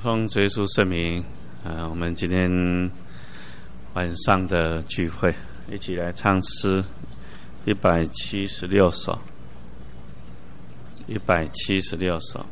奉主耶稣圣名，我们今天晚上的聚会，一起来唱诗176首，176首。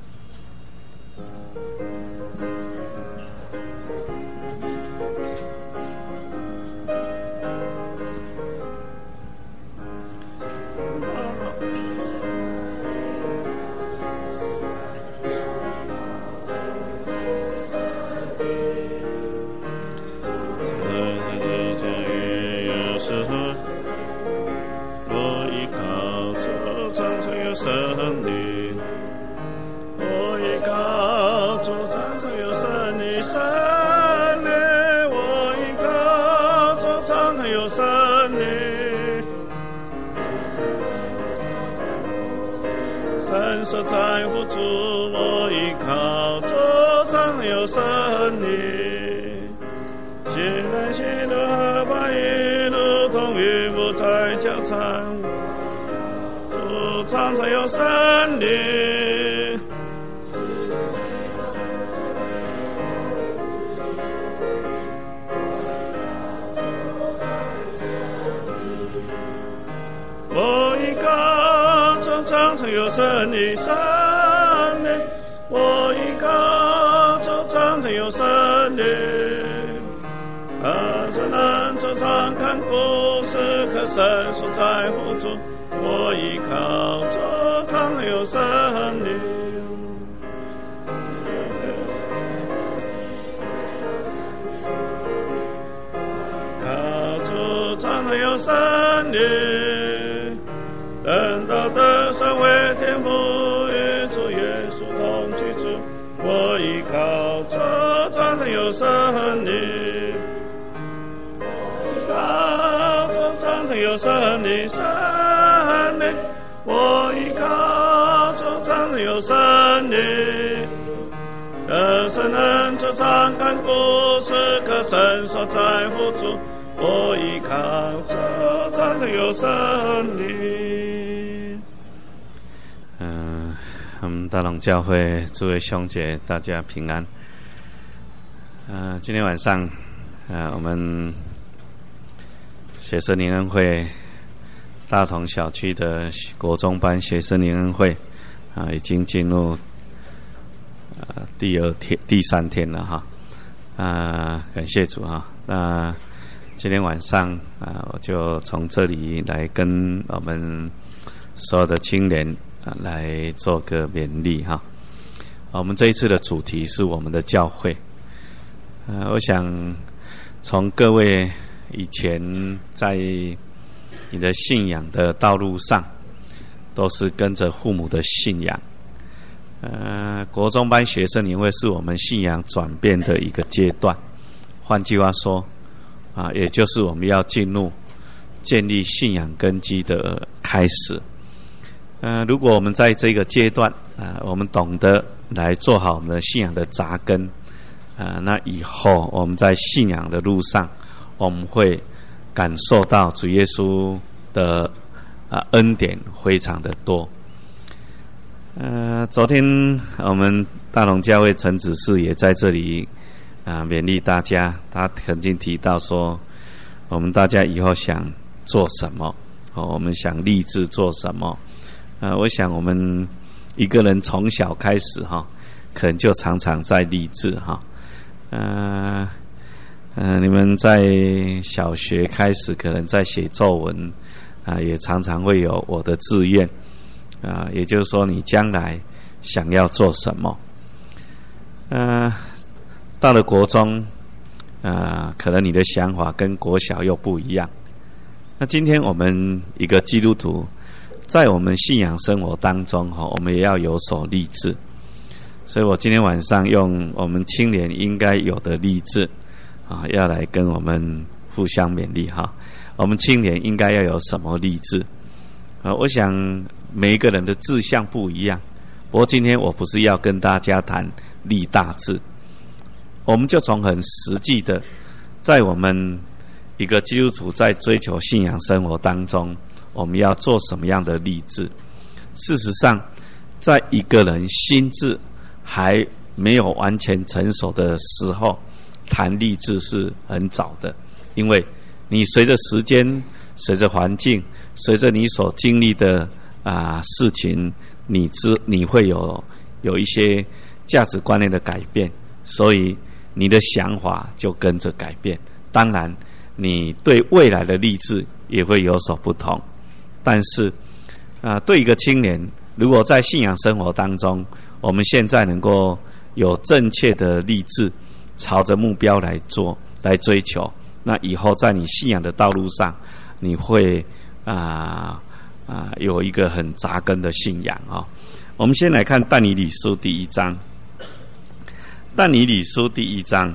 神所在乎主，我依靠，作长有生灵。西南西北河畔一路同云雾在交缠，主常常有生灵。我依靠，常常有生灵，生灵。我依靠，常常有生灵。神能周常看顾，时刻神所在乎主。我依靠，常常有生灵。靠主常常有生灵。等到的神为天父与主耶稣同居住，我依靠这常常有生灵。依靠这常常有生灵，生灵。我依靠这常常有生灵。神能周常看顾，时刻神所在乎主。我依靠这常常有生灵。 我们大龙教会诸位兄姐大家平安。今天晚上我们学生联恩会大同小区的国中班学生联恩会已经进入第3天了哈。感谢主哈。那今天晚上我就从这里来跟我们所有的青年来做个勉励哈。我们这一次的主题是我们的教会。我想从各位以前在你的信仰的道路上，都是跟着父母的信仰。国中班学生联会是我们信仰转变的一个阶段。换句话说，也就是我们要进入建立信仰根基的开始。如果我们在这个阶段我们懂得来做好我们的信仰的扎根，那以后我们在信仰的路上，我们会感受到主耶稣的恩典非常的多。昨天我们大同教会陈子士也在这里勉励大家，他曾经提到说，我们大家以后想做什么，我们想立志做什么。我想我们一个人从小开始可能就常常在立志你们在小学开始可能在写作文也常常会有我的志愿也就是说你将来想要做什么。到了国中可能你的想法跟国小又不一样。那今天我们一个基督徒在我们信仰生活当中我们也要有所立志。所以我今天晚上用我们青年应该有的立志要来跟我们互相勉励我们青年应该要有什么立志我想每一个人的志向不一样，不过今天我不是要跟大家谈立大志，我们就从很实际的在我们一个基督徒在追求信仰生活当中，我们要做什么样的立志。事实上在一个人心智还没有完全成熟的时候，谈立志是很早的，因为你随着时间、随着环境、随着你所经历的事情，你会有一些价值观念的改变，所以你的想法就跟着改变。当然，你对未来的立志也会有所不同。但是对一个青年，如果在信仰生活当中，我们现在能够有正确的立志，朝着目标来做、来追求，那以后在你信仰的道路上，你会有一个很扎根的信仰啊。我们先来看但以理书第1章。但以理书第1章，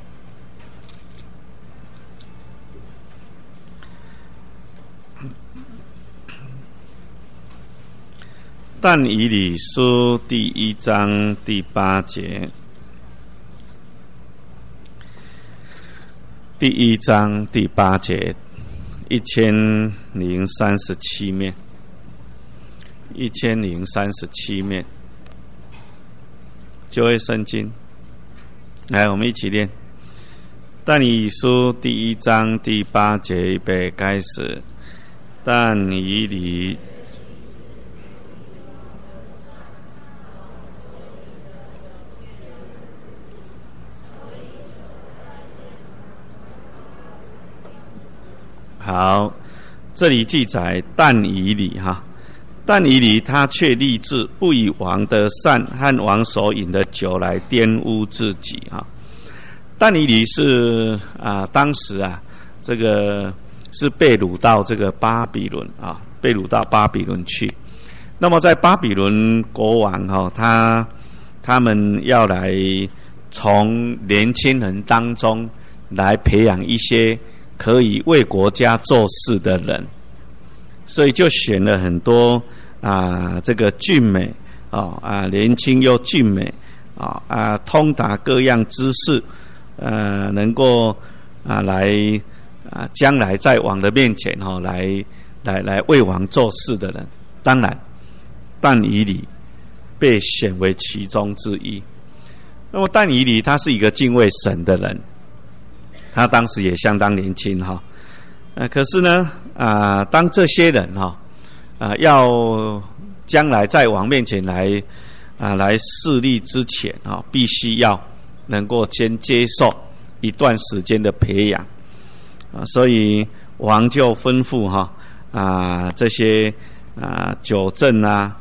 但以理书第1章第8节。第1章第8节，1037面，1037面，旧约圣经。来，我们一起念。但以理书第1章第8节，预备开始。但以理好，这里记载但以理但以理他却立志不以王的膳和王所饮的酒来玷污自己但以理是当时这个是被掳到这个巴比伦被掳到巴比伦去。那么在巴比伦国王他们要来从年轻人当中来培养一些可以为国家做事的人，所以就选了很多这个俊美年轻又俊美通达各样知识能够来将来在王的面前来为王做事的人。当然但以理被选为其中之一。那么但以理他是一个敬畏神的人，他当时也相当年轻可是呢当这些人要将来在王面前来侍立之前必须要能够先接受一段时间的培养所以王就吩咐这些酒政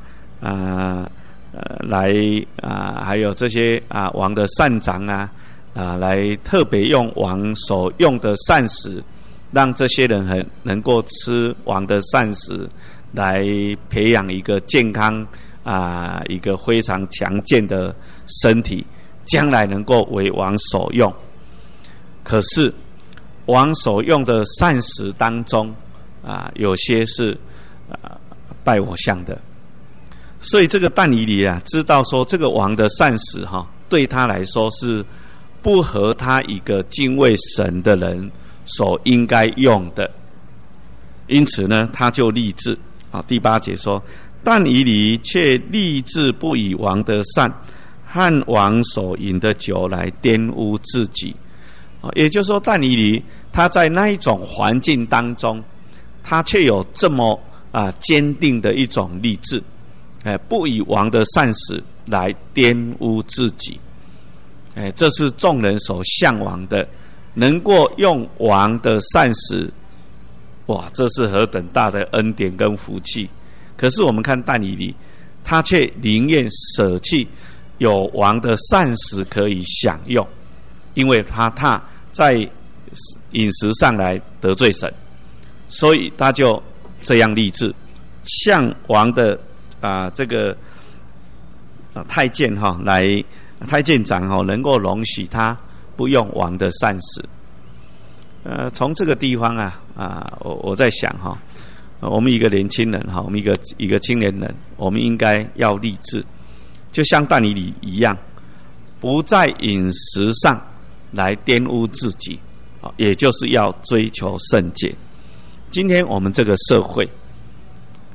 来还有这些王的膳长来特别用王所用的膳食，让这些人能够吃王的膳食，来培养一个健康一个非常强健的身体，将来能够为王所用。可是王所用的膳食当中有些是拜偶像的，所以这个但以理知道说这个王的膳食对他来说是不合他一个敬畏神的人所应该用的，因此呢他就立志第8节说，但以理却立志不以王的膳和王所饮的酒来玷污自己。也就是说但以理他在那一种环境当中，他却有这么坚定的一种立志，不以王的膳食来玷污自己。这是众人所向往的，能够用王的膳食，哇，这是何等大的恩典跟福气。可是我们看但以理，他却宁愿舍弃有王的膳食可以享用，因为他怕在饮食上来得罪神，所以他就这样立志，向王的这个太监太监长能够容许他不用王的膳食。从这个地方我在想我们一个年轻人我们一个青年人，我们应该要立志，就像但以理一样，不在饮食上来玷污自己，也就是要追求圣洁。今天我们这个社会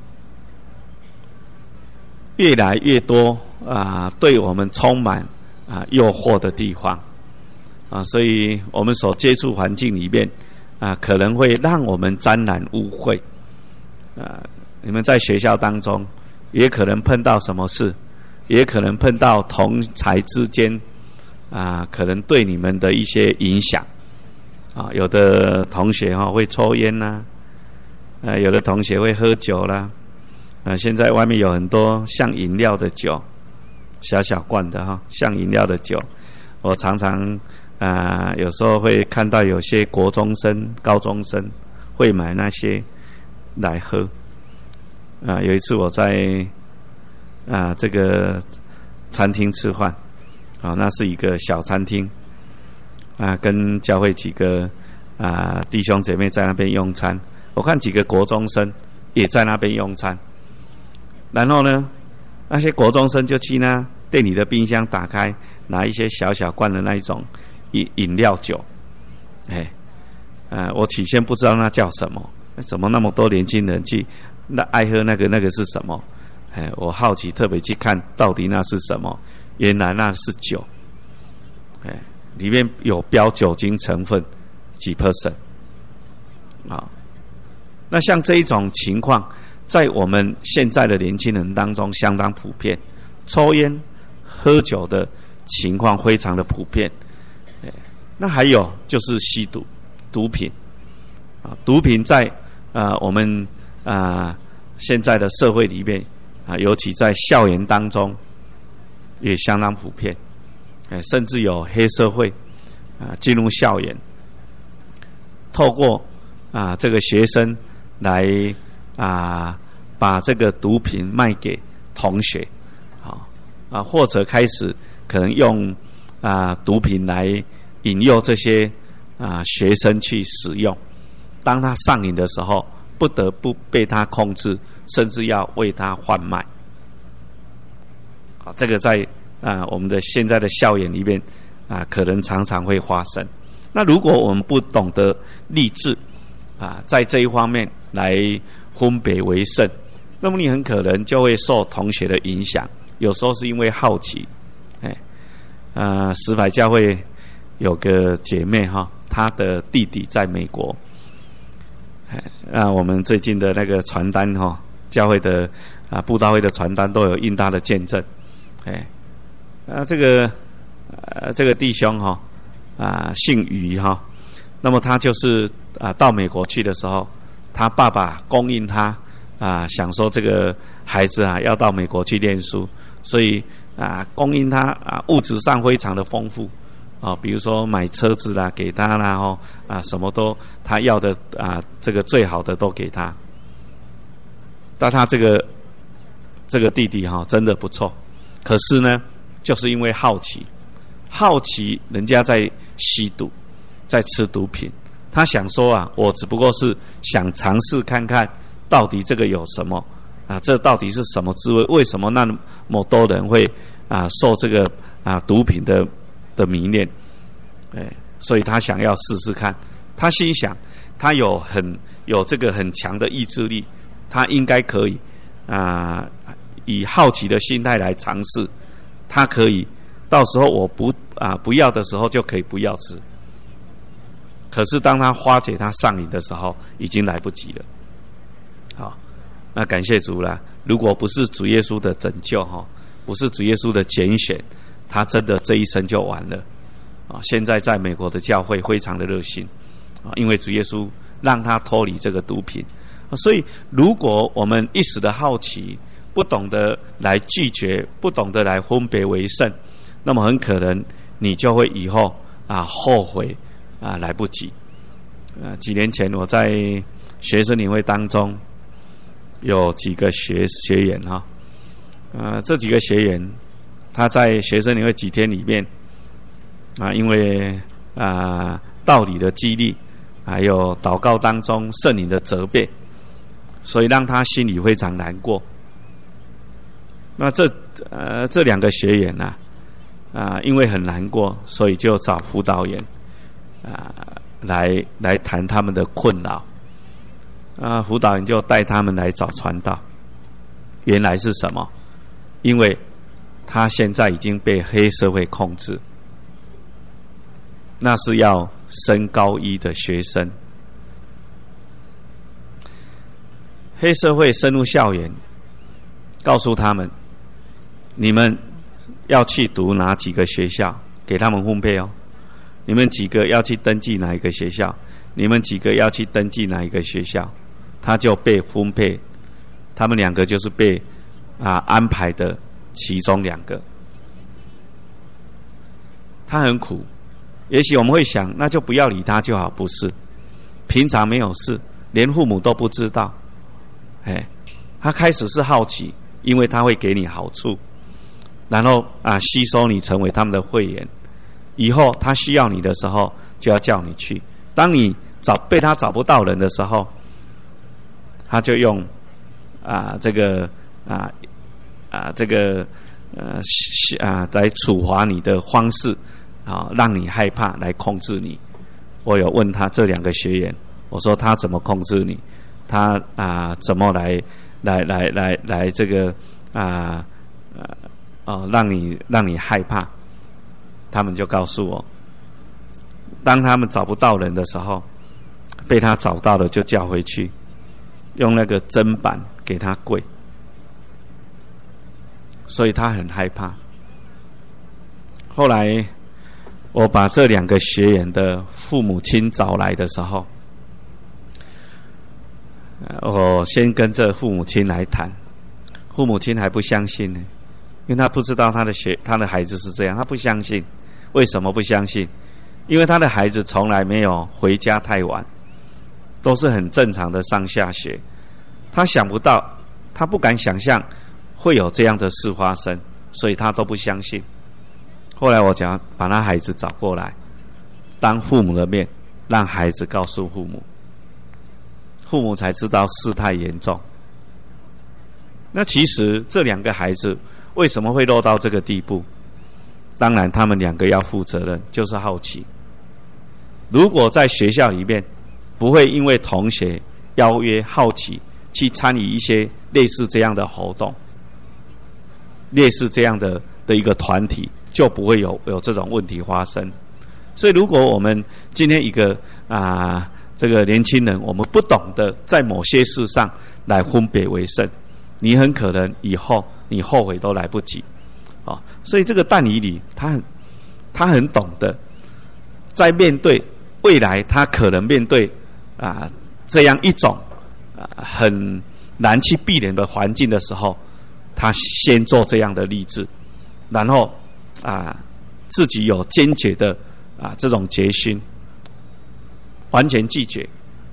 越来越多对我们充满诱惑的地方所以我们所接触环境里面可能会让我们沾染污秽你们在学校当中也可能碰到什么事，也可能碰到同儕之间可能对你们的一些影响有的同学会抽烟啦有的同学会喝酒啦现在外面有很多像饮料的酒，小小罐的像饮料的酒，我常常有时候会看到有些国中生、高中生会买那些来喝有一次我在这个餐厅吃饭那是一个小餐厅跟教会几个弟兄姐妹在那边用餐，我看几个国中生也在那边用餐，然后呢那些国中生就去那店里的冰箱打开，拿一些小小罐的那一种饮料酒我起先不知道那叫什么，怎么那么多年轻人去那爱喝那个是什么我好奇特别去看到底那是什么，原来那是酒里面有标酒精成分几 percent 那像这一种情况在我们现在的年轻人当中相当普遍，抽烟喝酒的情况非常的普遍那还有就是吸毒毒品毒品在我们现在的社会里面尤其在校园当中也相当普遍甚至有黑社会进入校园，透过这个学生来把这个毒品卖给同学或者开始可能用毒品来引诱这些学生去使用，当他上瘾的时候不得不被他控制，甚至要为他贩卖这个在我们的现在的校园里面可能常常会发生。那如果我们不懂得立志在这一方面来分别为圣，那么你很可能就会受同学的影响，有时候是因为好奇石牌教会有个姐妹她的弟弟在美国我们最近的那个传单教会的布道会的传单都有印他的见证这个弟兄姓余那么他就是到美国去的时候，他爸爸供应他想说这个孩子要到美国去念书，所以供应他物质上非常的丰富比如说买车子啦给他啦什么都他要的这个最好的都给他。但他这个弟弟真的不错，可是呢就是因为好奇人家在吸毒在吃毒品，他想说我只不过是想尝试看看到底这个有什么这到底是什么滋味，为什么那么多人会受这个毒品的迷恋所以他想要试试看，他心想他有这个很强的意志力，他应该可以以好奇的心态来尝试，他可以到时候我不要的时候就可以不要吃。可是当他发觉他上瘾的时候已经来不及了。好，那感谢主啦，如果不是主耶稣的拯救不是主耶稣的拣选，他真的这一生就完了现在在美国的教会非常的热心因为主耶稣让他脱离这个毒品所以如果我们一时的好奇，不懂得来拒绝，不懂得来分别为圣，那么很可能你就会以后后悔来不及。几年前我在学生年会当中有几个学员这几个学员他在学生年会几天里面因为道理的激励还有祷告当中圣灵的责备，所以让他心里非常难过。那这两个学员因为很难过，所以就找辅导员来谈他们的困扰辅导员就带他们来找传道。原来是什么？因为他现在已经被黑社会控制，那是要升高一的学生。黑社会深入校园，告诉他们，你们要去读哪几个学校，给他们分配哦。你们几个要去登记哪一个学校，你们几个要去登记哪一个学校，他就被分配，他们两个就是被安排的其中两个。他很苦，也许我们会想，那就不要理他就好，不是？平常没有事，连父母都不知道。他开始是好奇，因为他会给你好处，然后吸收你成为他们的会员，以后他需要你的时候就要叫你去。当你被他找不到人的时候，他就用来处罚你的方式让你害怕，来控制你。我有问他这两个学员，我说他怎么控制你？他怎么来这个让你害怕？他们就告诉我，当他们找不到人的时候，被他找到了就叫回去，用那个砧板给他跪，所以他很害怕。后来我把这两个学员的父母亲找来的时候，我先跟这父母亲来谈，父母亲还不相信呢，因为他不知道他的孩子是这样，他不相信。为什么不相信？因为他的孩子从来没有回家太晚，都是很正常的上下学。他想不到，他不敢想象会有这样的事发生，所以他都不相信。后来我讲，把他孩子找过来，当父母的面，让孩子告诉父母，父母才知道事态严重。那其实这两个孩子为什么会落到这个地步？当然他们两个要负责任，就是好奇。如果在学校里面不会因为同学邀约好奇去参与一些类似这样的活动，类似这样的一个团体，就不会有这种问题发生。所以如果我们今天一个这个年轻人，我们不懂得在某些事上来分别为圣，你很可能以后你后悔都来不及。所以这个但以理他很懂得，在面对未来他可能面对这样一种很难去避免的环境的时候，他先做这样的立志，然后自己有坚决的这种决心，完全拒绝，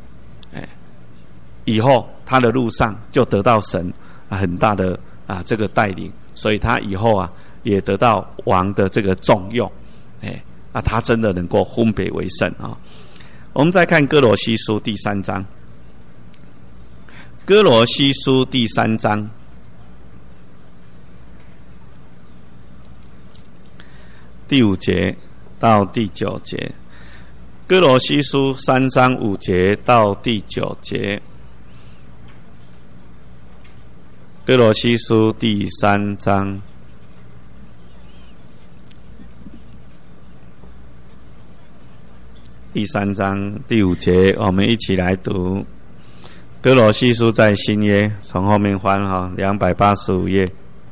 以后他的路上就得到神很大的这个带领，所以他以后也得到王的这个重用，他真的能够分别为圣我们再看哥罗西书第3章，哥罗西书第3章第5节到第9节，哥罗西书3章5节到第9节，哥罗西书第3章第5节，我们一起来读。哥罗西书在新约，从后面翻285页。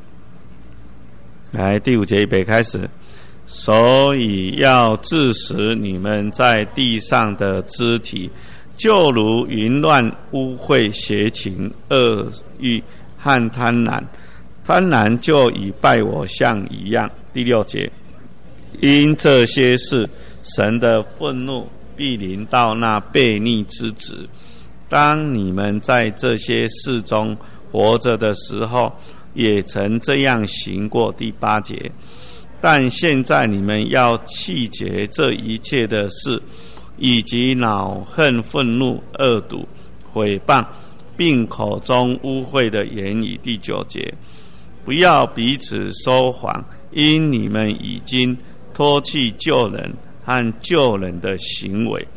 来，第5节预备开始。所以要致使你们在地上的肢体，就如淫乱、污秽、邪情、恶欲和贪婪，贪婪就与拜偶像一样。第6节，因这些事，神的愤怒必临到那悖逆之子。当你们在这些事中活着的时候，也曾这样行过。第8节，但现在你们要弃绝这一切的事，以及恼恨、愤怒、恶毒、毁谤，并口中污秽的言语。第9节，不要彼此说谎，因你们已经脱去旧人和旧人的行为。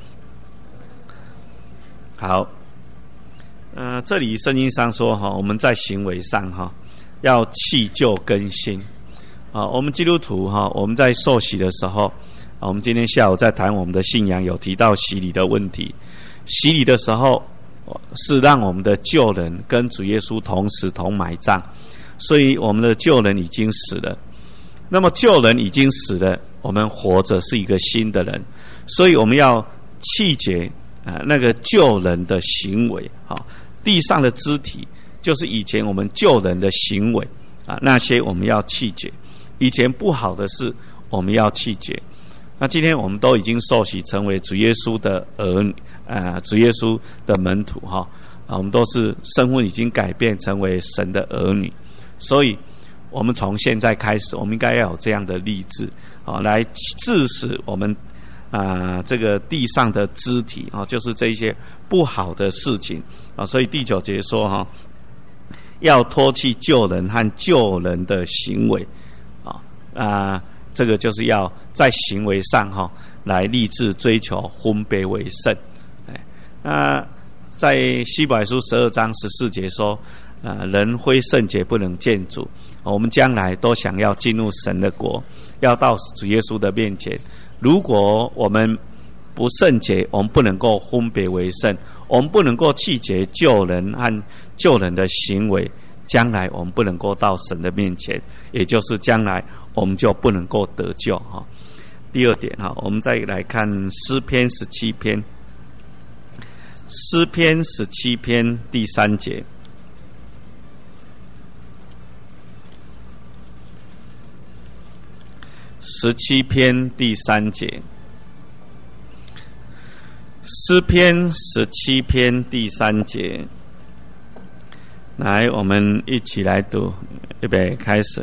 好，这里圣经上说我们在行为上要弃旧更新。 我们基督徒我们在受洗的时候，我们今天下午在谈我们的信仰，有提到洗礼的问题。洗礼的时候是让我们的旧人跟主耶稣同死同埋葬，所以我们的旧人已经死了。那么旧人已经死了，我们活着是一个新的人，所以我们要弃绝那个旧人的行为。地上的肢体就是以前我们旧人的行为那些我们要弃绝，以前不好的事我们要弃绝。那今天我们都已经受洗成为主耶稣的儿女，主耶稣的门徒我们都是身份已经改变成为神的儿女，所以我们从现在开始，我们应该要有这样的立志来致使我们这个地上的肢体就是这些不好的事情所以第9节说要脱去旧人和旧人的行为这个就是要在行为上来立志追求分别为圣。在希伯来书12章14节说人非圣洁不能见主，我们将来都想要进入神的国，要到主耶稣的面前。如果我们不圣洁，我们不能够分别为圣，我们不能够弃绝旧人和旧人的行为，将来我们不能够到神的面前，也就是将来我们就不能够得救第二点我们再来看诗篇17篇，诗篇17篇第3节。17篇第3节，诗篇17篇第3节，来，我们一起来读，预备开始。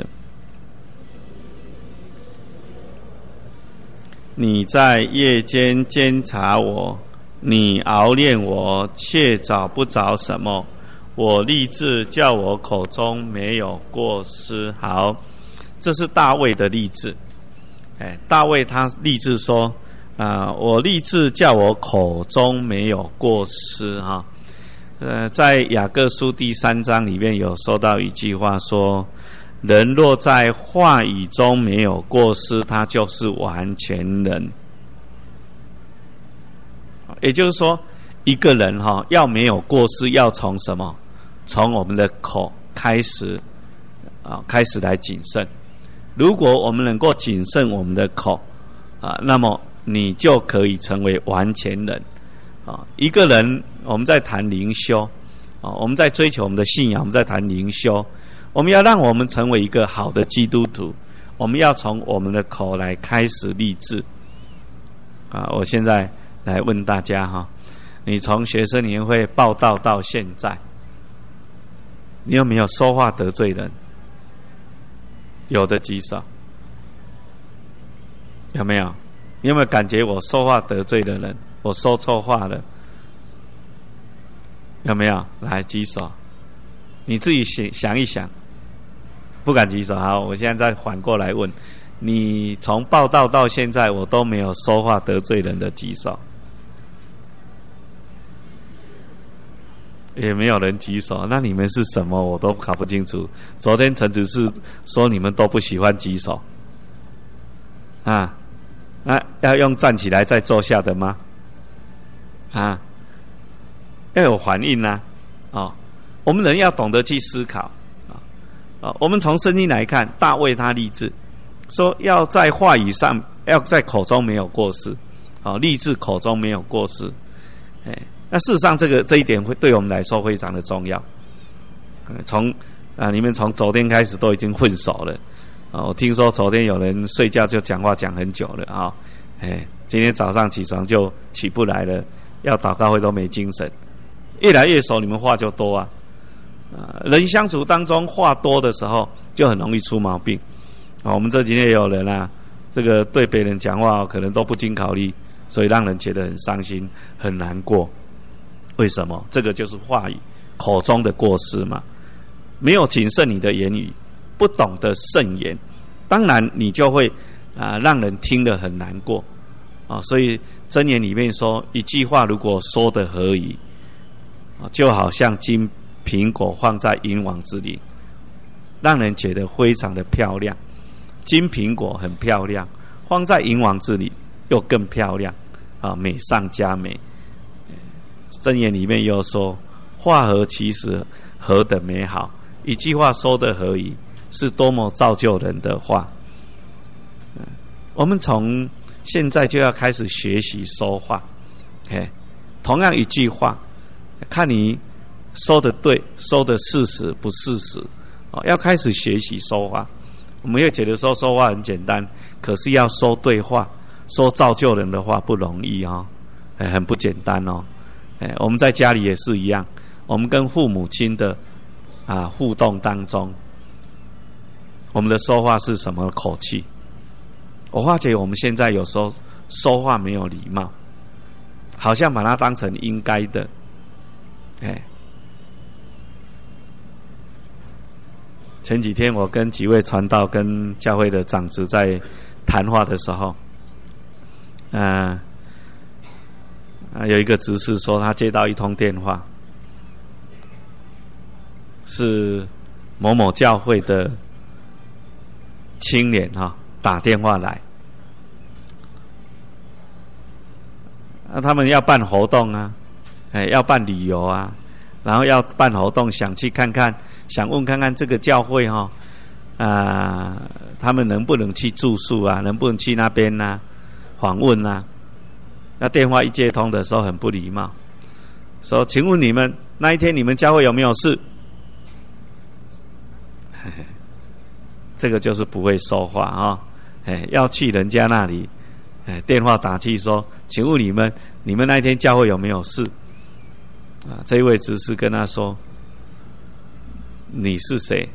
你在夜间监察我，你熬炼我，却找不着什么。我立志叫我口中没有过失。好，这是大卫的立志。大卫他立志说我立志叫我口中没有过失在雅各书第3章里面有说到一句话说，人若在话语中没有过失，他就是完全人。也就是说，一个人要没有过失，要从什么？从我们的口开始开始来谨慎。如果我们能够谨慎我们的口那么你就可以成为完全人一个人，我们在谈灵修我们在追求我们的信仰，我们在谈灵修，我们要让我们成为一个好的基督徒，我们要从我们的口来开始立志我现在来问大家你从学生年会报道到现在，你有没有说话得罪人？有的举手。有没有？你有没有感觉我说话得罪的人，我说错话了？有没有？来举手。你自己想一想。不敢举手。好，我现在再反过来问，你从报道到现在我都没有说话得罪人的举手。也没有人举手，那你们是什么我都搞不清楚。昨天陈执事说你们都不喜欢举手那要用站起来再坐下的吗？要有反应我们人要懂得去思考我们从圣经来看，大卫他立志说要在话语上，要在口中没有过失立志口中没有过失那事实上这一点会对我们来说非常的重要你们从昨天开始都已经混熟了我听说昨天有人睡觉就讲话讲很久了今天早上起床就起不来了，要祷告会都没精神，越来越熟你们话就多人相处当中话多的时候就很容易出毛病我们这几天也有人这个对别人讲话可能都不经考虑，所以让人觉得很伤心很难过。为什么？这个就是话语口中的过失嘛，没有谨慎你的言语，不懂得慎言，当然你就会让人听得很难过所以箴言里面说，一句话如果说得合宜就好像金苹果放在银网之里，让人觉得非常的漂亮金苹果很漂亮，放在银网子里又更漂亮啊，美上加美。箴言里面又说，话合其实何等美好，一句话说得合宜，是多么造就人的话。我们从现在就要开始学习说话。同样一句话，看你说的对，说的事实不事实，要开始学习说话。我们会觉得说话很简单，可是要说对话，说造就人的话不容易很不简单我们在家里也是一样，我们跟父母亲的互动当中，我们的说话是什么口气？我发觉我们现在有时候说话没有礼貌，好像把它当成应该的。前几天我跟几位传道跟教会的长子在谈话的时候，有一个执事说他接到一通电话，是某某教会的青年打电话来，他们要办活动要办旅游然后要办活动，想去看看，想问看看这个教会他们能不能去住宿能不能去那边访问那电话一接通的时候很不礼貌，说请问你们那一天你们教会有没有事？这个就是不会说话要去人家那里电话打去说，请问你们那一天教会有没有事？这一位执事跟他说，你是谁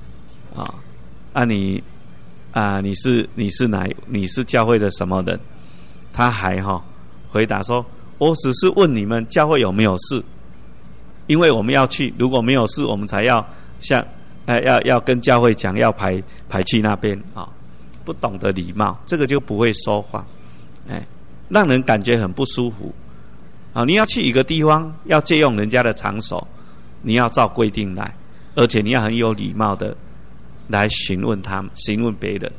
你是教会的什么人？他还回答说，我只是问你们教会有没有事，因为我们要去，如果没有事我们才要要跟教会讲，要排去那边不懂得礼貌，这个就不会说话让人感觉很不舒服你要去一个地方，要借用人家的场所，你要照规定来，而且你要很有礼貌的来询问别人。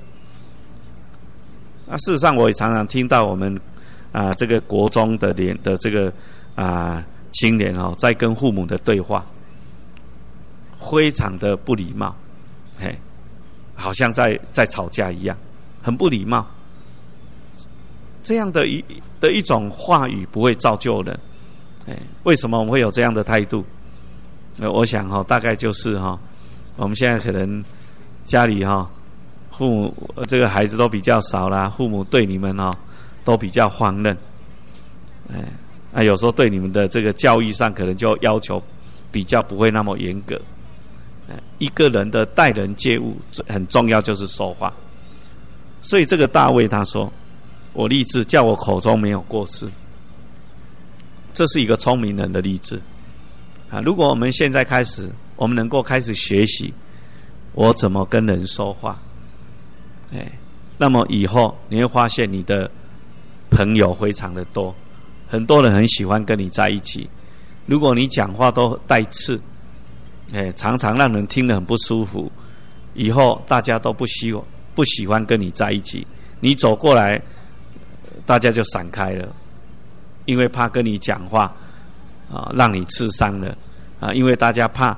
事实上我也常常听到我们这个国中的这个青年在跟父母的对话，非常的不礼貌好像在吵架一样，很不礼貌。这样的一种话语不会造就人为什么我们会有这样的态度？我想大概就是我们现在可能家里父母这个孩子都比较少啦，父母对你们都比较放任有时候对你们的这个教育上可能就要求比较不会那么严格一个人的待人接物很重要，就是说话。所以这个大卫他说，我立志叫我口中没有过失，这是一个聪明人的立志如果我们现在开始，我们能够开始学习我怎么跟人说话那么以后你会发现你的朋友非常的多，很多人很喜欢跟你在一起。如果你讲话都带刺常常让人听得很不舒服，以后大家都不喜欢跟你在一起，你走过来大家就闪开了，因为怕跟你讲话让你刺伤了因为大家怕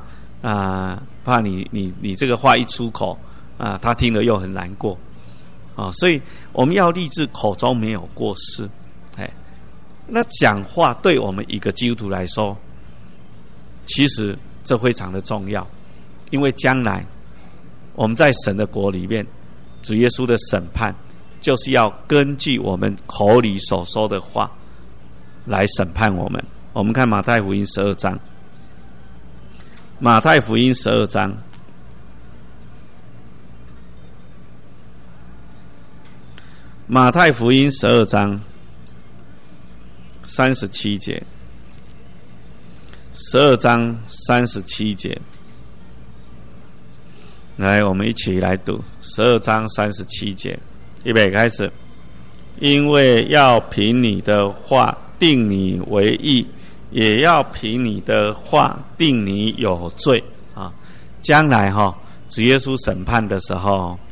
你这个话一出口他听了又很难过所以我们要立志口中没有过失那讲话对我们一个基督徒来说，其实这非常的重要，因为将来我们在神的国里面，主耶稣的审判就是要根据我们口里所说的话来审判我们。我们看马太福音12章，马太福音12章马太福音12章37节，12章37节，来，我们一起来读12章37节，预备开始。因为要凭你的话定你为义，也要凭你的话定你有罪将来主耶稣审判的时候，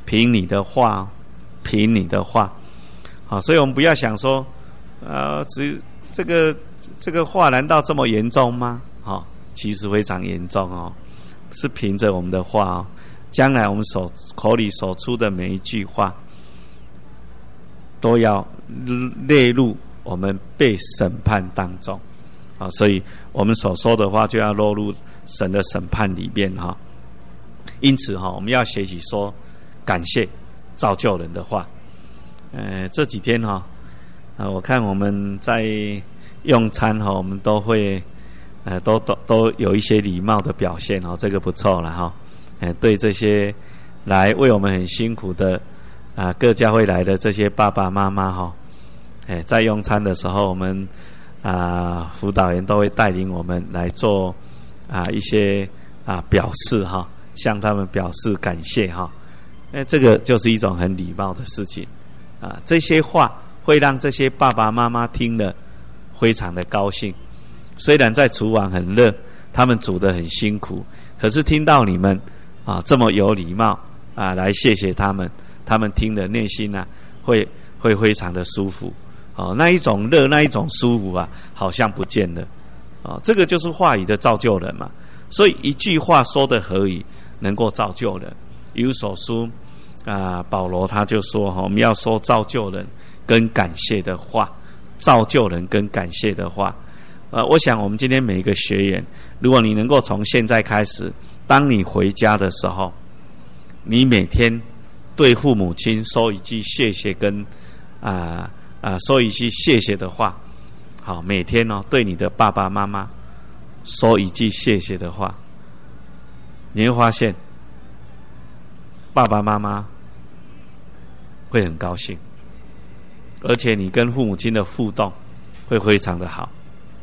凭你的话，凭你的话。好，所以我们不要想说，这个话难道这么严重吗？好，其实非常严重哦，是凭着我们的话哦，将来我们口里所出的每一句话，都要列入我们被审判当中啊，所以我们所说的话就要落入神的审判里面哈。因此哈，我们要学习说感谢造就人的话。这几天哈，我看我们在用餐哈，我们都会都有一些礼貌的表现哦，这个不错了哈。对这些来为我们很辛苦的各教会来的这些爸爸妈妈哈，在用餐的时候，我们辅导员都会带领我们来做一些表示哈，向他们表示感谢哈。这个就是一种很礼貌的事情这些话会让这些爸爸妈妈听了非常的高兴。虽然在厨房很热，他们煮得很辛苦，可是听到你们这么有礼貌来谢谢他们，他们听了内心会非常的舒服那一种热，那一种舒服好像不见了这个就是话语的造就人嘛。所以一句话说的合宜，能够造就人。以弗所书保罗他就说我们要说造就人跟感谢的话，造就人跟感谢的话。我想我们今天每一个学员，如果你能够从现在开始，当你回家的时候，你每天对父母亲说一句谢谢跟说一句谢谢的话。好，每天对你的爸爸妈妈说一句谢谢的话，你会发现爸爸妈妈会很高兴，而且你跟父母亲的互动会非常的好。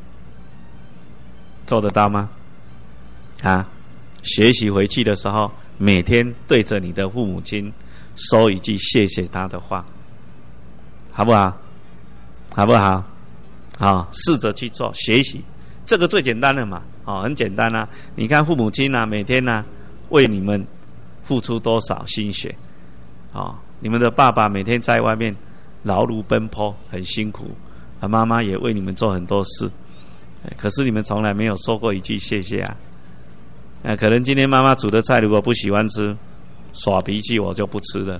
做得到吗？学习回去的时候，每天对着你的父母亲说一句谢谢他的话，好不好？好不好？好，试着去做学习，这个最简单的嘛，很简单你看父母亲每天为你们付出多少心血你们的爸爸每天在外面劳碌奔波，很辛苦妈妈也为你们做很多事，可是你们从来没有说过一句谢谢可能今天妈妈煮的菜如果不喜欢吃，耍脾气我就不吃了，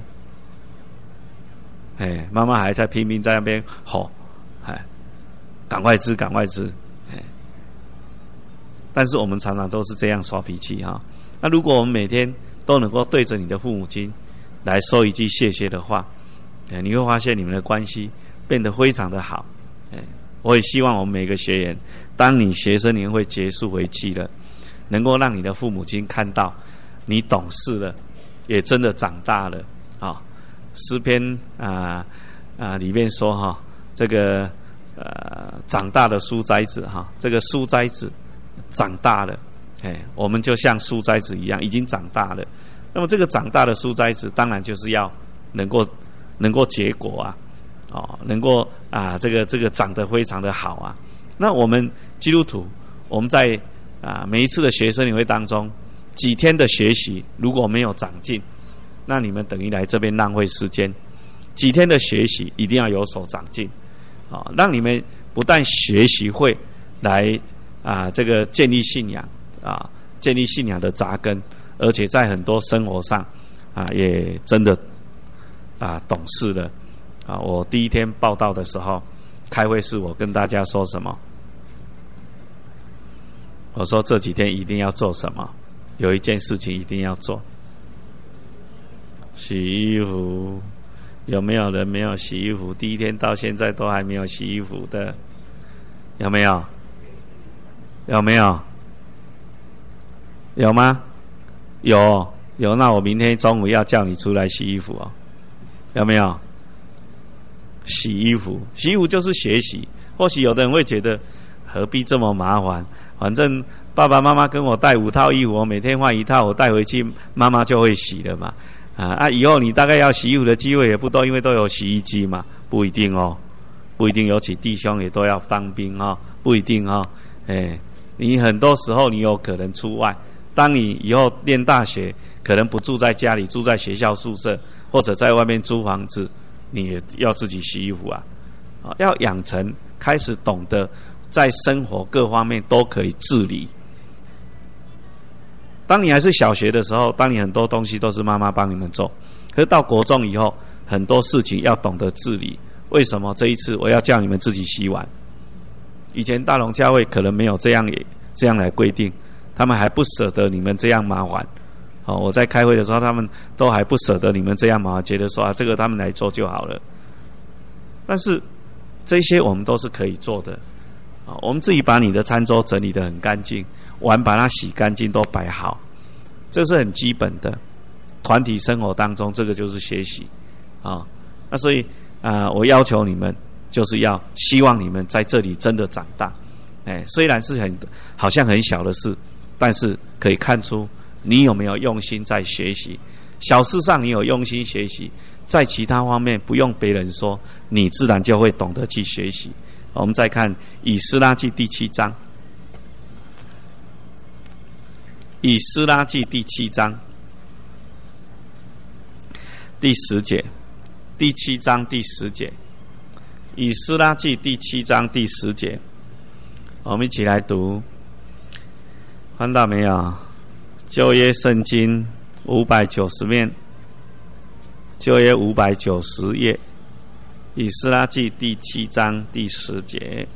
妈妈还在拼命在那边吼，赶快吃赶快吃，但是我们常常都是这样耍脾气那如果我们每天都能够对着你的父母亲来说一句谢谢的话，你会发现你们的关系变得非常的好。我也希望我们每个学员，当你学生年会结束回去了，能够让你的父母亲看到你懂事了，也真的长大了诗篇里面说这个长大的书呆子这个书呆子长大了，我们就像书呆子一样已经长大了。那么这个长大的书呆子当然就是要能够结果能够这个长得非常的好那我们基督徒，我们在每一次的学生年会当中，几天的学习如果没有长进，那你们等于来这边浪费时间。几天的学习一定要有所长进让你们不但学习会来这个建立信仰建立信仰的扎根，而且在很多生活上也真的懂事了我第一天报道的时候，开会时我跟大家说什么？我说这几天一定要做什么？有一件事情一定要做，洗衣服。有没有人没有洗衣服？第一天到现在都还没有洗衣服的，有没有？有没有？有吗？有，那我明天中午要叫你出来洗衣服有没有？洗衣服就是学习。或许有的人会觉得何必这么麻烦，反正爸爸妈妈跟我带5套衣服，我每天换1套，我带回去妈妈就会洗了嘛以后你大概要洗衣服的机会也不多，因为都有洗衣机嘛。不一定不一定，尤其弟兄也都要当兵不一定你很多时候你有可能出外，当你以后念大学，可能不住在家里，住在学校宿舍或者在外面租房子，你也要自己洗衣服啊。要养成开始懂得在生活各方面都可以自理。当你还是小学的时候，当你很多东西都是妈妈帮你们做，可是到国中以后，很多事情要懂得自理。为什么这一次我要叫你们自己洗碗？以前大龙教会可能没有这样来规定，他们还不舍得你们这样麻烦。我在开会的时候，他们都还不舍得你们这样麻烦，觉得说这个他们来做就好了。但是这些我们都是可以做的。我们自己把你的餐桌整理得很干净，碗把它洗干净都摆好，这是很基本的。团体生活当中，这个就是学习那所以我要求你们，就是要希望你们在这里真的长大。虽然是好像很小的事，但是可以看出你有没有用心在学习。小事上你有用心学习，在其他方面不用别人说，你自然就会懂得去学习。我们再看以斯拉记第7章，以斯拉记第7章第10节，第7章第10节，以斯拉记第7章第10节，我们一起来读，看到没有？旧约圣经590面，旧约590页，以斯拉记第7章第10节。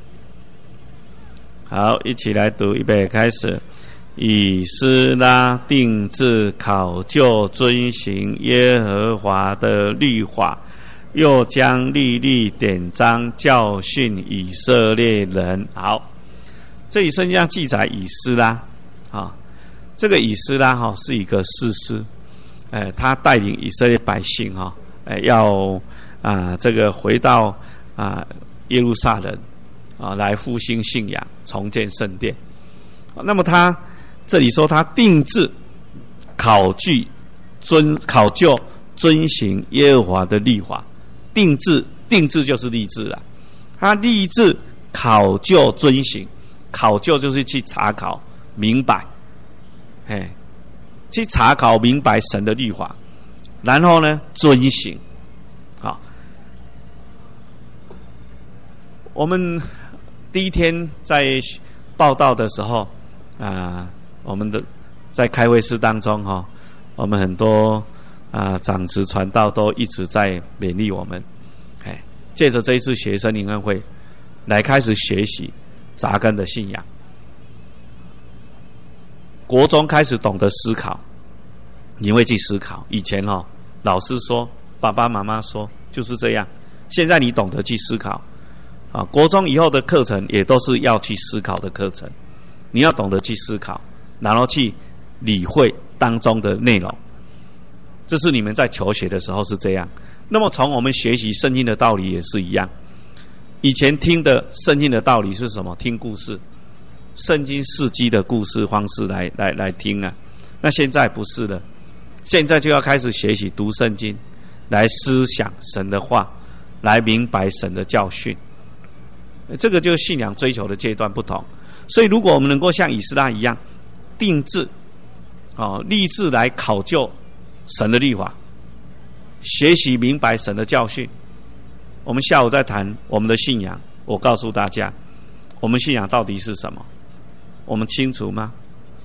好，一起来读，预备开始。以斯拉定志考究遵行耶和华的律法，又将律例典章教训以色列人。好，这里圣经上记载以斯拉这个以斯拉是一个士师，他带领以色列百姓要这个回到耶路撒冷来复兴信仰，重建圣殿。那么他这里说他定志考究遵行耶和华的律法。定志就是立志啦，他立志考究遵行，考究就是去查考明白，去查考明白神的律法，然后呢遵行。好，我们第一天在报道的时候我们的在开会室当中我们很多长子传道都一直在勉励我们，借着这一次学生灵恩会来开始学习扎根的信仰。国中开始懂得思考，你会去思考。以前老师说，爸爸妈妈说，就是这样。现在你懂得去思考国中以后的课程也都是要去思考的课程，你要懂得去思考，然后去理会当中的内容。这是你们在求学的时候是这样。那么从我们学习圣经的道理也是一样。以前听的圣经的道理是什么？听故事，圣经事迹的故事方式来听啊。那现在不是了，现在就要开始学习读圣经，来思想神的话，来明白神的教训。这个就是信仰追求的阶段不同。所以如果我们能够像以斯拉一样定志立志来考究神的律法，学习明白神的教训。我们下午再谈我们的信仰，我告诉大家我们信仰到底是什么，我们清楚吗？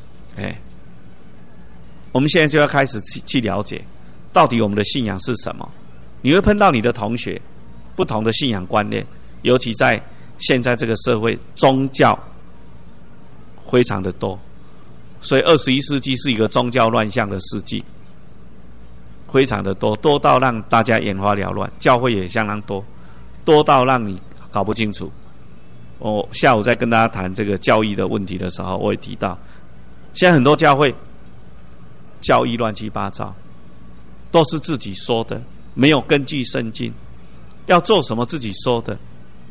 我们现在就要开始去了解到底我们的信仰是什么。你会碰到你的同学不同的信仰观念，尤其在现在这个社会，宗教非常的多，所以21世纪是一个宗教乱象的世纪，非常的多到让大家眼花缭乱，教会也相当多到让你搞不清楚。我下午在跟大家谈这个教义的问题的时候，我也提到，现在很多教会教义乱七八糟，都是自己说的，没有根据圣经，要做什么自己说的，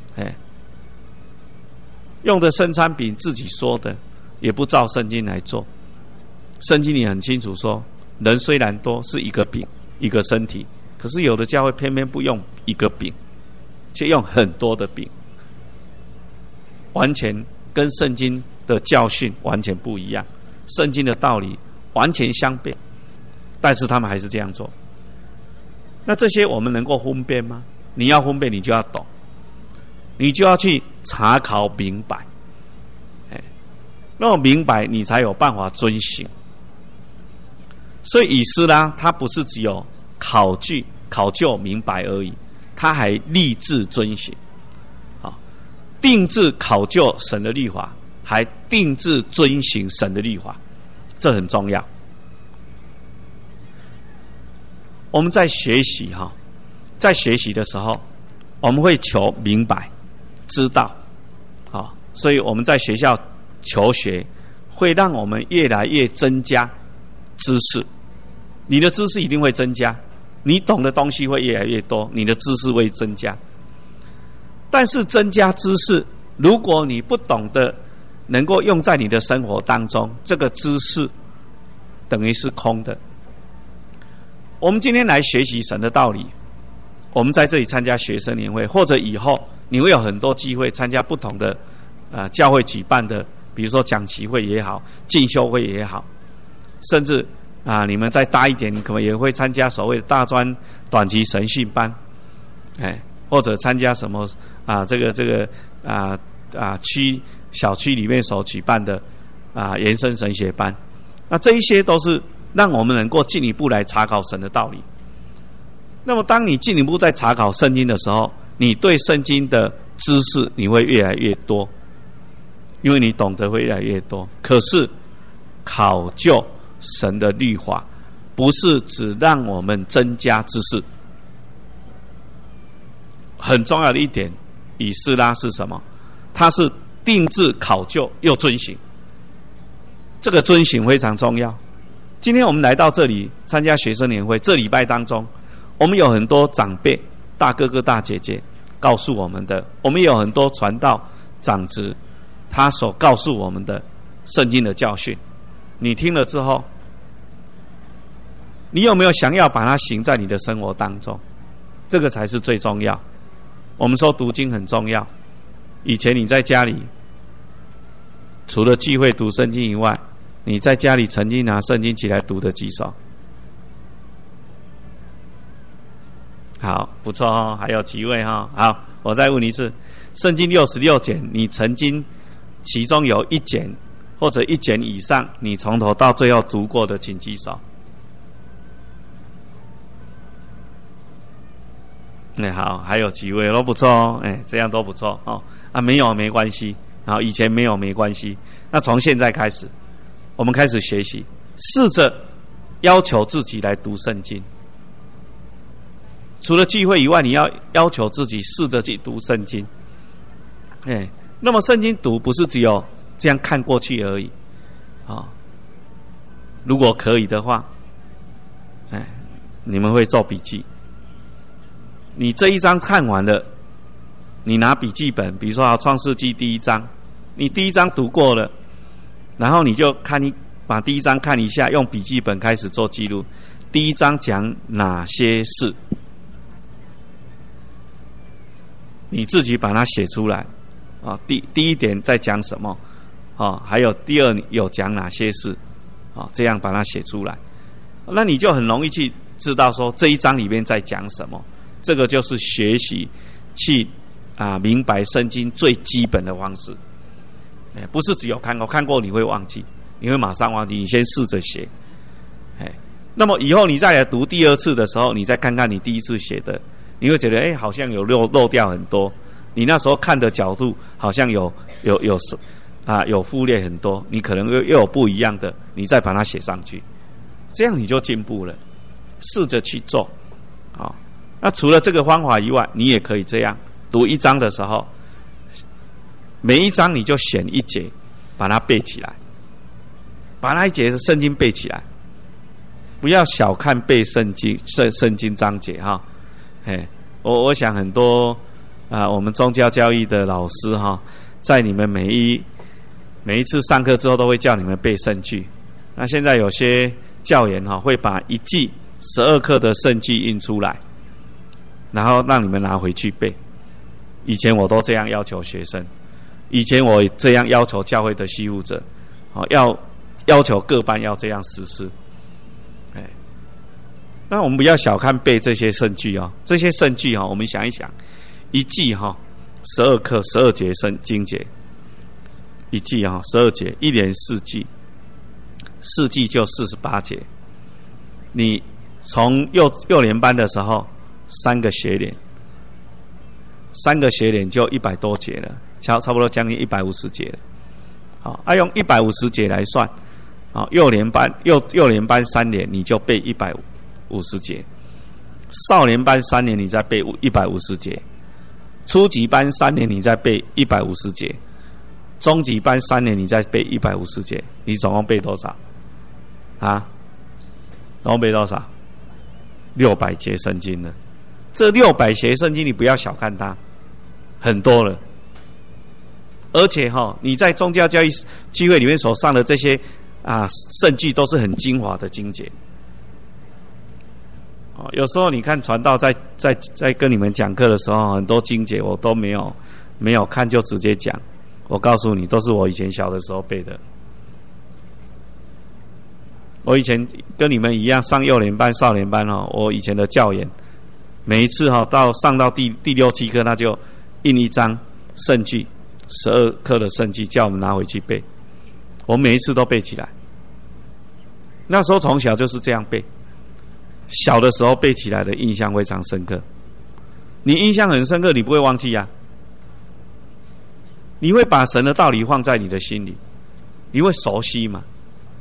用的圣餐饼自己说的，也不照圣经来做。圣经里很清楚说，人虽然多，是一个饼一个身体，可是有的教会偏偏不用一个饼，却用很多的饼，完全跟圣经的教训完全不一样，圣经的道理完全相悖，但是他们还是这样做。 那这些我们能够分辨吗？你要分辨，你就要懂，你就要去查考明白。那么明白，你才有办法遵行。所以以斯拉他不是只有考究明白而已，他还立志遵行。定志考究神的律法，还定志遵行神的律法，这很重要。我们在学习在学习的时候，我们会求明白、知道，所以我们在学校求学，会让我们越来越增加知识。你的知识一定会增加，你懂的东西会越来越多，你的知识会增加。但是增加知识，如果你不懂得能够用在你的生活当中，这个知识等于是空的。我们今天来学习神的道理，我们在这里参加学生年会，或者以后你会有很多机会参加不同的教会举办的，比如说讲习会也好，进修会也好，甚至你们再大一点，你可能也会参加所谓的大专短期神训班，或者参加什么小区里面所举办的延伸神学班。那这一些都是让我们能够进一步来查考神的道理。那么当你进一步在查考圣经的时候，你对圣经的知识你会越来越多，因为你懂得会越来越多。可是考究神的律法不是只让我们增加知识。很重要的一点，以斯拉是什么？他是定志考究又遵行，这个遵行非常重要。今天我们来到这里参加学生年会，这礼拜当中，我们有很多长辈、大哥哥、大姐姐告诉我们的，我们也有很多传道长子他所告诉我们的圣经的教训。你听了之后，你有没有想要把它行在你的生活当中？这个才是最重要。我们说读经很重要，以前你在家里除了聚会读圣经以外，你在家里曾经拿圣经起来读的举手？好，不错还有几位好，我再问一次，圣经66卷，你曾经其中有一卷或者一卷以上，你从头到最后读过的，请举手。好，还有几位都不错这样都不错没有没关系，以前没有没关系。那从现在开始，我们开始学习，试着要求自己来读圣经。除了聚会以外，你要求自己试着去读圣经。那么圣经读不是只有这样看过去而已如果可以的话，你们会做笔记。你这一章看完了，你拿笔记本，比如说创世纪第1章，你第1章读过了，然后你就把第1章看一下，用笔记本开始做记录。第1章讲哪些事，你自己把它写出来第一点在讲什么还有第2有讲哪些事这样把它写出来，那你就很容易去知道说这一章里面在讲什么。这个就是学习去明白圣经最基本的方式。不是只有看过你会忘记，你会马上忘记，你先试着写。那么以后你再来读第2次的时候，你再看看你第1次写的，你会觉得好像有漏掉很多，你那时候看的角度好像有忽略很多，你可能又有不一样的，你再把它写上去，这样你就进步了。试着去做那除了这个方法以外，你也可以这样读1章的时候，每一章你就选一节把它背起来，把那一节的圣经背起来。不要小看背圣经章节我想很多我们宗教教育的老师在你们每一次上课之后都会叫你们背圣句。那现在有些教员会把1季12课的圣句印出来，然后让你们拿回去背。以前我都这样要求学生，以前我这样要求教会的系务者要求各班要这样实施。 那我们不要小看背这些圣句哦，这些圣句我们想一想，一季12课12节经节，一季12节，一年4季，4季就48节。你从幼年班的时候3个学年，3个学年就100多节了，差不多将近150节了。好，用150节来算，幼年班3年你就背150节，少年班3年你再背150节，初级班3年你再背150节，中级班3年你再背150节，你总共背多少？总共背多少？600节圣经了。这600节圣经你不要小看它，很多了。而且你在宗教教育聚会里面所上的这些圣句都是很精华的经节。有时候你看传道在跟你们讲课的时候，很多经节我都没有看就直接讲。我告诉你，都是我以前小的时候背的。我以前跟你们一样上幼年班、少年班我以前的教研，每一次上到第6、7课，他就印一张圣句，12课的圣句，叫我们拿回去背。我每一次都背起来。那时候从小就是这样背，小的时候背起来的印象非常深刻。你印象很深刻，你不会忘记啊。你会把神的道理放在你的心里，你会熟悉嘛？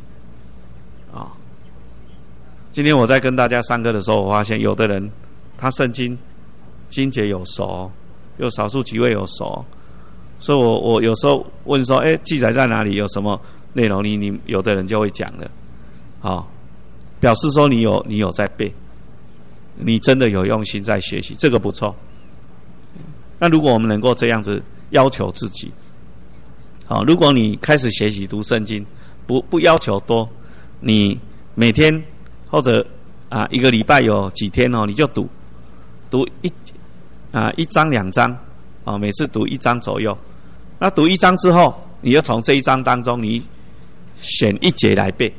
今天我在跟大家上课的时候，我发现有的人他圣经经节有熟，有少数几位有熟，所以我有时候问说，记载在哪里？有什么内容？你有的人就会讲了，表示说你有在背，你真的有用心在学习，这个不错。那如果我们能够这样子要求自己，如果你开始学习读圣经，不要求多，你每天或者一个礼拜有几天你就读1章2章每次读1章左右。那读1章之后，你就从这1章当中你选1节来背，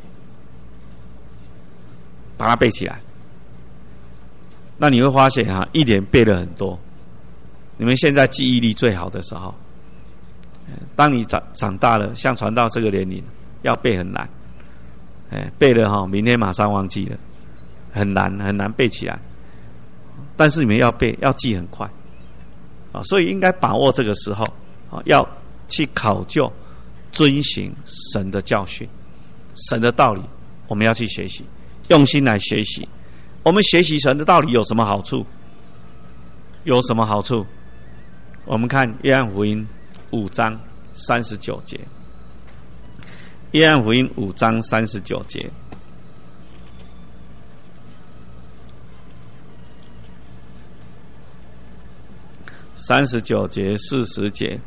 把它背起来。那你会发现一年背了很多。你们现在记忆力最好的时候，当你长大了，像传到这个年龄，要背很难。背了明天马上忘记了，很难背起来。但是你们要背，要记很快所以应该把握这个时候要去考究、遵行神的教训、神的道理，我们要去学习，用心来学习。我们学习神的道理有什么好处？有什么好处？我们看约翰福音5章39节。约翰福音5章39节。39节、40节。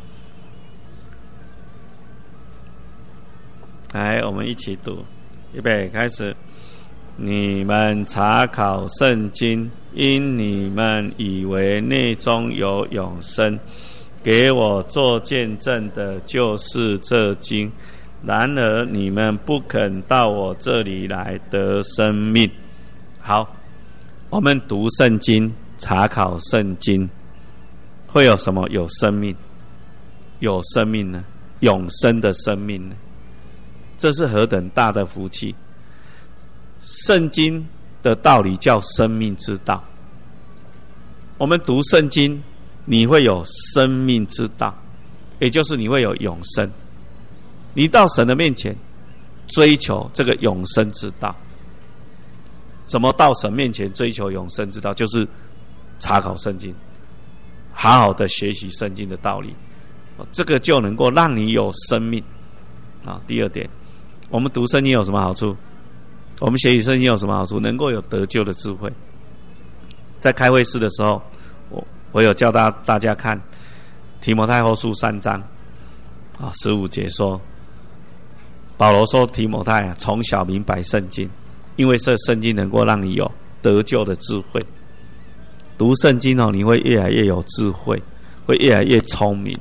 来，我们一起读，预备，开始。你们查考圣经，因你们以为内中有永生，给我做见证的就是这经。然而你们不肯到我这里来得生命。好，我们读圣经，查考圣经，会有什么？有生命，有生命呢？永生的生命呢？这是何等大的福气！圣经的道理叫生命之道。我们读圣经，你会有生命之道，也就是你会有永生。你到神的面前追求这个永生之道。怎么到神面前追求永生之道？就是查考圣经，好好的学习圣经的道理，这个就能够让你有生命。第二点，我们读圣经有什么好处？我们学习圣经有什么好处？能够有得救的智慧。在开会式的时候，我有教大家看提摩太后书3章15节说，保罗说提摩太从小明白圣经，因为这圣经能够让你有得救的智慧。读圣经你会越来越有智慧，会越来越聪明。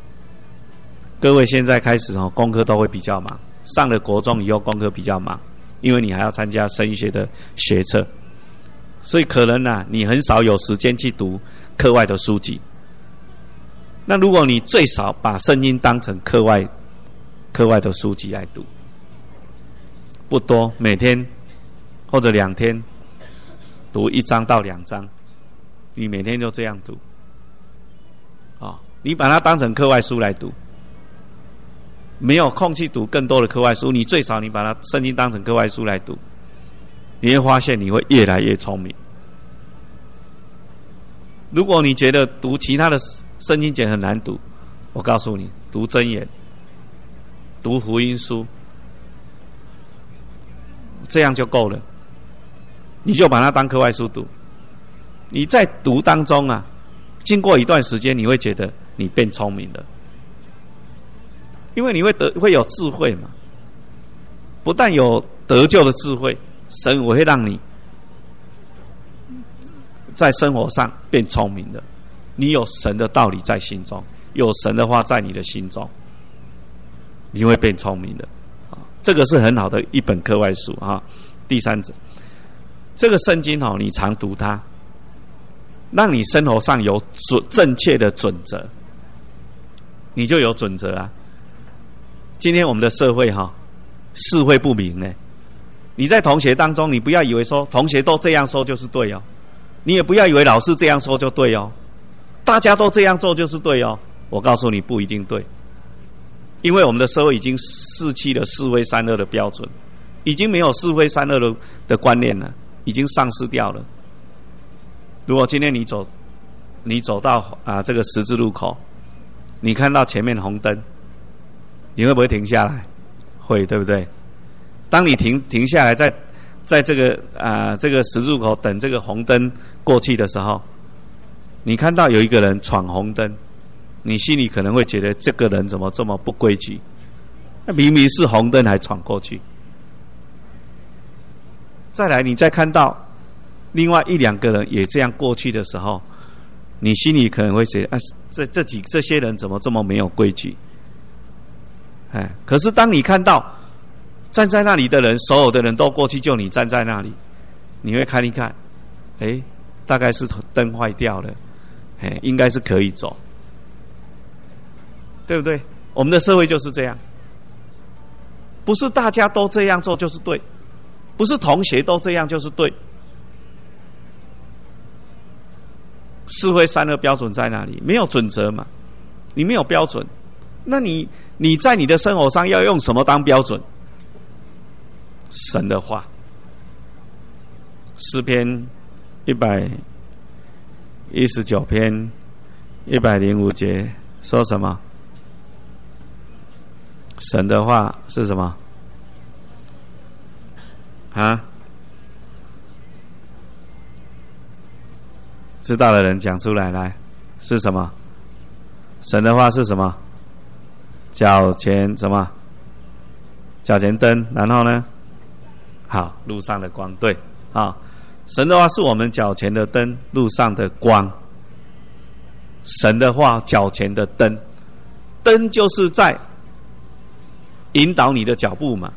各位现在开始功课都会比较忙，上了国中以后功课比较忙， 因为你还要参加神学的学测，所以可能你很少有时间去读课外的书籍。那如果你最少把圣经当成课外的书籍来读，不多，每天或者2天读1章到2章，你每天就这样读，你把它当成课外书来读，没有空去读更多的课外书，你最少你把它圣经当成课外书来读，你会发现你会越来越聪明。如果你觉得读其他的圣经简很难读，我告诉你，读箴言，读福音书，这样就够了。你就把它当课外书读。你在读当中经过一段时间，你会觉得你变聪明了，因为你会有智慧嘛。不但有得救的智慧，神我会让你在生活上变聪明的。你有神的道理在心中，有神的话在你的心中，你会变聪明的。这个是很好的一本课外书第三者，这个圣经你常读它，让你生活上有正确的准则，你就有准则啊。今天我们的社会是非不明呢。你在同学当中，你不要以为说同学都这样说就是对哦，你也不要以为老师这样说就对哦，大家都这样做就是对哦。我告诉你，不一定对，因为我们的社会已经失去了是非善恶的标准，已经没有是非善恶的观念了，已经丧失掉了。如果今天你走到这个十字路口，你看到前面红灯，你会不会停下来？会，对不对？当你停下来，在这个十字路口等这个红灯过去的时候，你看到有一个人闯红灯，你心里可能会觉得这个人怎么这么不规矩？那明明是红灯还闯过去。再来，你再看到另外1-2个人也这样过去的时候，你心里可能会觉得这些人怎么这么没有规矩？可是当你看到站在那里的人，所有的人都过去，就你站在那里，你会看一看，大概是灯坏掉了，应该是可以走，对不对？我们的社会就是这样，不是大家都这样做就是对，不是同学都这样就是对。是非善恶标准在哪里？没有准则嘛，你没有标准，那你在你的生活上要用什么当标准？神的话。诗篇119篇105节说什么？神的话是什么？知道的人讲出来，来，是什么？神的话是什么？脚前什么？脚前灯，然后呢？好，路上的光，对，神的话是我们脚前的灯，路上的光。神的话脚前的灯，灯就是在引导你的脚步嘛，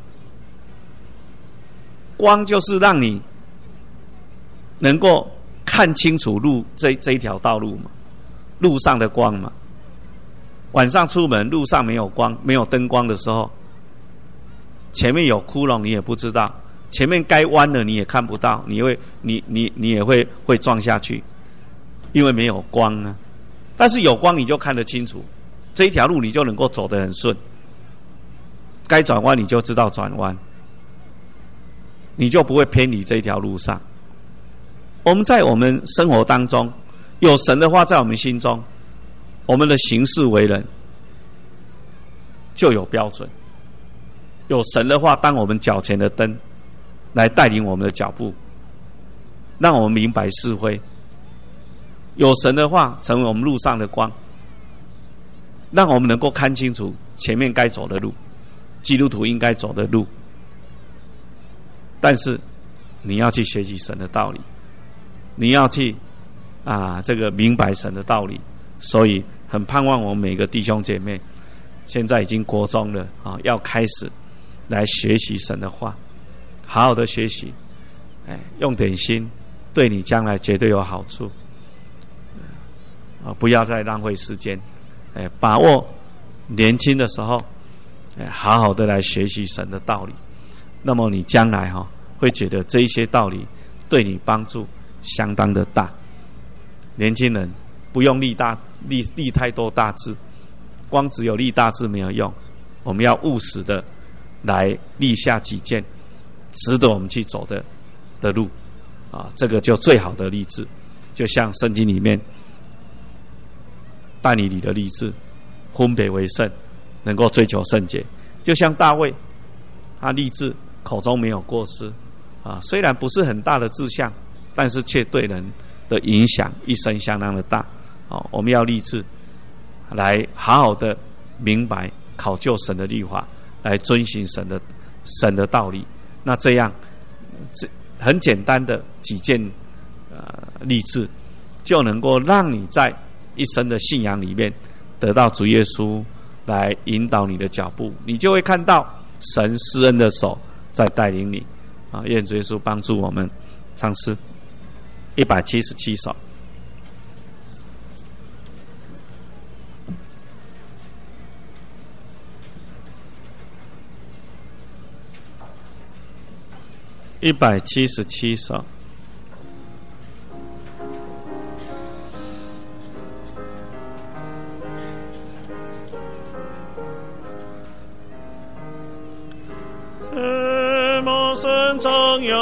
光就是让你能够看清楚路这一条道路嘛，路上的光嘛。晚上出门路上没有光，没有灯光的时候，前面有窟窿你也不知道，前面该弯了你也看不到，你也会撞下去，因为没有光啊。但是有光你就看得清楚，这一条路你就能够走得很顺，该转弯你就知道转弯，你就不会偏离这一条路上。我们在我们生活当中有神的话在我们心中，我们的行事为人就有标准。有神的话当我们脚前的灯，来带领我们的脚步，让我们明白是非。有神的话成为我们路上的光，让我们能够看清楚前面该走的路，基督徒应该走的路。但是你要去学习神的道理，你要去这个明白神的道理。所以很盼望我们每个弟兄姐妹现在已经国中了要开始来学习神的话， 好好的学习，用点心，对你将来绝对有好处。不要再浪费时间，把握年轻的时候，好好的来学习神的道理。那么你将来会觉得这一些道理对你帮助相当的大。年轻人不用立太多大志，光只有立大志没有用，我们要务实的来立下几件值得我们去走的路这个就最好的励志。就像圣经里面但以理的励志，分别为圣，能够追求圣洁。就像大卫，他立志口中没有过失虽然不是很大的志向，但是却对人的影响一生相当的大我们要立志来好好的明白考究神的律法，来遵行神的道理。那这样很简单的几件励志，就能够让你在一生的信仰里面得到主耶稣来引导你的脚步，你就会看到神施恩的手在带领你愿主耶稣帮助我们。唱诗177首。177首。 深藏有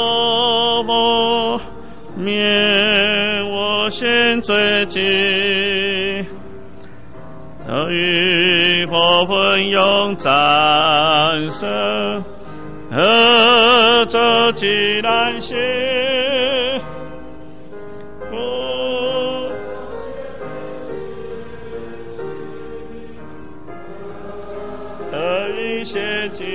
我，免我先追击。得与火奋勇战胜，何者既然行？得以献祭。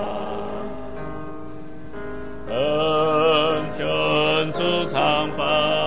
主常伴